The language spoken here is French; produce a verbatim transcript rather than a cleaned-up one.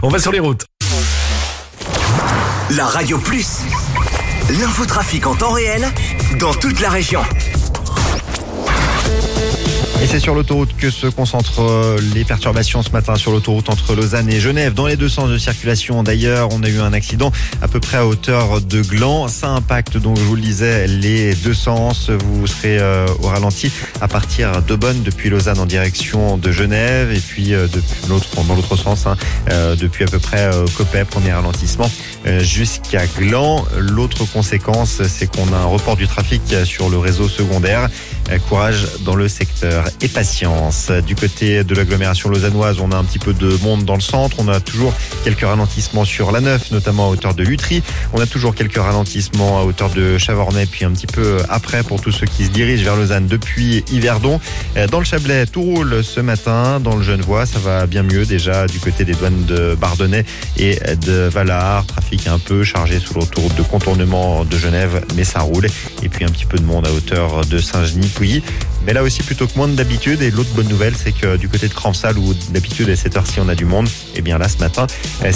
On va sur les routes. La Radio Plus, l'infotrafic en temps réel dans toute la région. Et c'est sur l'autoroute que se concentrent les perturbations ce matin sur l'autoroute entre Lausanne et Genève. Dans les deux sens de circulation d'ailleurs, on a eu un accident à peu près à hauteur de Gland. Ça impacte donc, je vous le disais, les deux sens. Vous serez euh, au ralenti à partir de Bonne depuis Lausanne en direction de Genève. Et puis euh, depuis l'autre, dans l'autre sens, hein, euh, depuis à peu près euh, Copet, premier ralentissement, euh, jusqu'à Gland. L'autre conséquence, c'est qu'on a un report du trafic sur le réseau secondaire. Euh, courage dans le secteur. Et patience. Du côté de l'agglomération lausannoise, on a un petit peu de monde dans le centre. On a toujours quelques ralentissements sur la neuf, notamment à hauteur de Lutry. On a toujours quelques ralentissements à hauteur de Chavornay, puis un petit peu après pour tous ceux qui se dirigent vers Lausanne depuis Yverdon. Dans le Chablais, tout roule ce matin. Dans le Genevois, ça va bien mieux déjà du côté des douanes de Bardonnay et de Valard. Trafic un peu chargé sur l'autoroute de contournement de Genève, mais ça roule. Et puis un petit peu de monde à hauteur de Saint-Genis-Pouilly. Mais là aussi, plutôt que moins d'habitude. Et l'autre bonne nouvelle, c'est que du côté de Cranfsal, où d'habitude à cette heure-ci on a du monde, et bien là ce matin,